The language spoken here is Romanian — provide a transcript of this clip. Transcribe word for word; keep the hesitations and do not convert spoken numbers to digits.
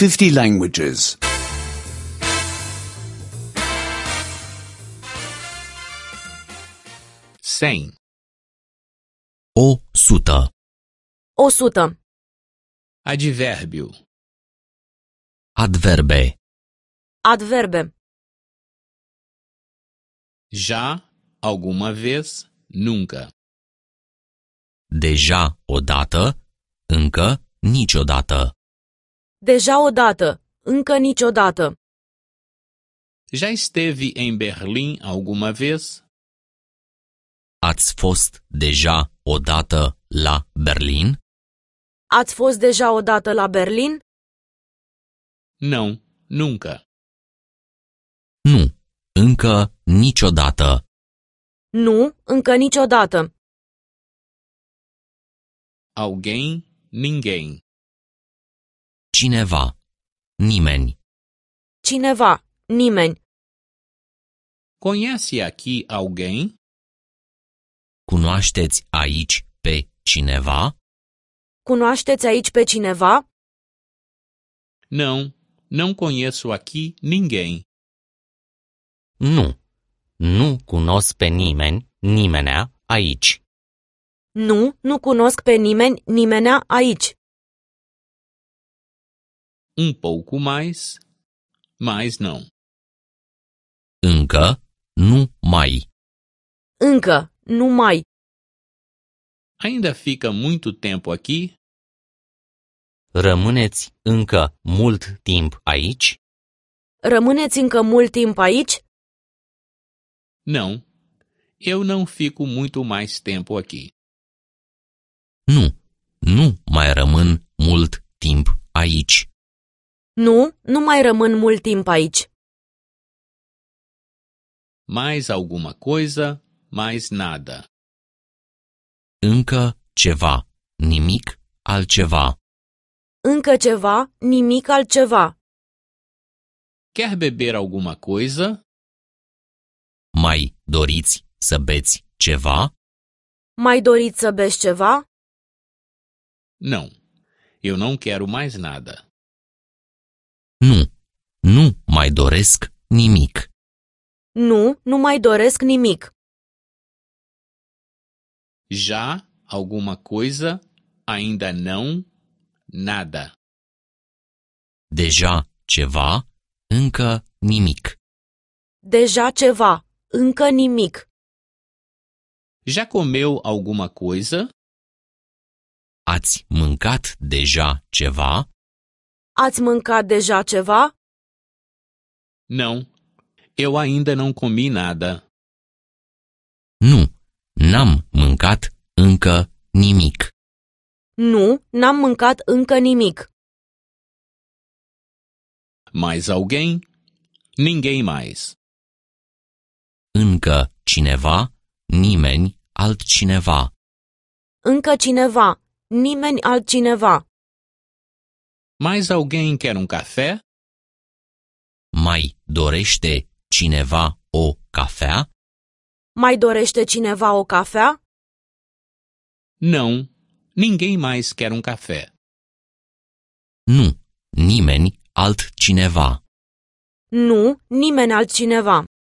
fifty languages. cem. O sută. O sută. Advérbio. Adverbe. Adverbe. Já, alguma vez, nunca. Deja odată, încă niciodată. Deja odată. Încă niciodată. Já esteve em Berlim alguma vez? Ați fost deja odată la Berlin? Ați fost deja odată la Berlin? Não, nunca. Nu, încă niciodată. Nu, încă niciodată. Alguém, ninguém. Cineva. Nimeni. Cineva. Nimeni. Conhece aqui alguém? Cunoașteți aici pe cineva? Cunoașteți aici pe cineva? Não, não conheço aqui ninguém. Nu. Nu cunosc pe nimeni, nimenea aici. Nu, nu cunosc pe nimeni, nimenea aici. Um pouco mais, mas não. Încă nu mai. Încă, nu mai. Ainda fica muito tempo aqui? Rămâneți încă mult timp aici? Rămâneți încă mult timp aici? Não, eu não fico muito mais tempo aqui. Nu. Nu mai rămân mult timp aici. Nu, nu mai rămân mult timp aici. Mais alguma coisa, mais nada. Încă ceva. Nimic altceva. Încă ceva, nimic altceva. Quer beber alguma coisa? Mai doriți să beți ceva? Mai doriți să beți ceva? Não, eu não quero mais nada. Nu. Nu mai doresc nimic. Nu, nu mai doresc nimic. Já, alguma coisa, ainda não, nada. Deja ceva, încă nimic. Deja ceva, încă nimic. Já comeu alguma coisa? Ați mâncat deja ceva? Ați mâncat deja ceva? Não, eu ainda não comi nada. Nu. N-am mâncat încă nimic. Nu, n-am mâncat încă nimic. Mais alguém? Ninguém mais. Încă cineva, nimeni altcineva. Încă cineva, nimeni altcineva. Mais alguém quer um café? Mai dorește cineva o cafea? Mai dorește cineva o cafea? Não, ninguém mais quer um café. Nu, nimeni altcineva. Nu, nimeni altcineva.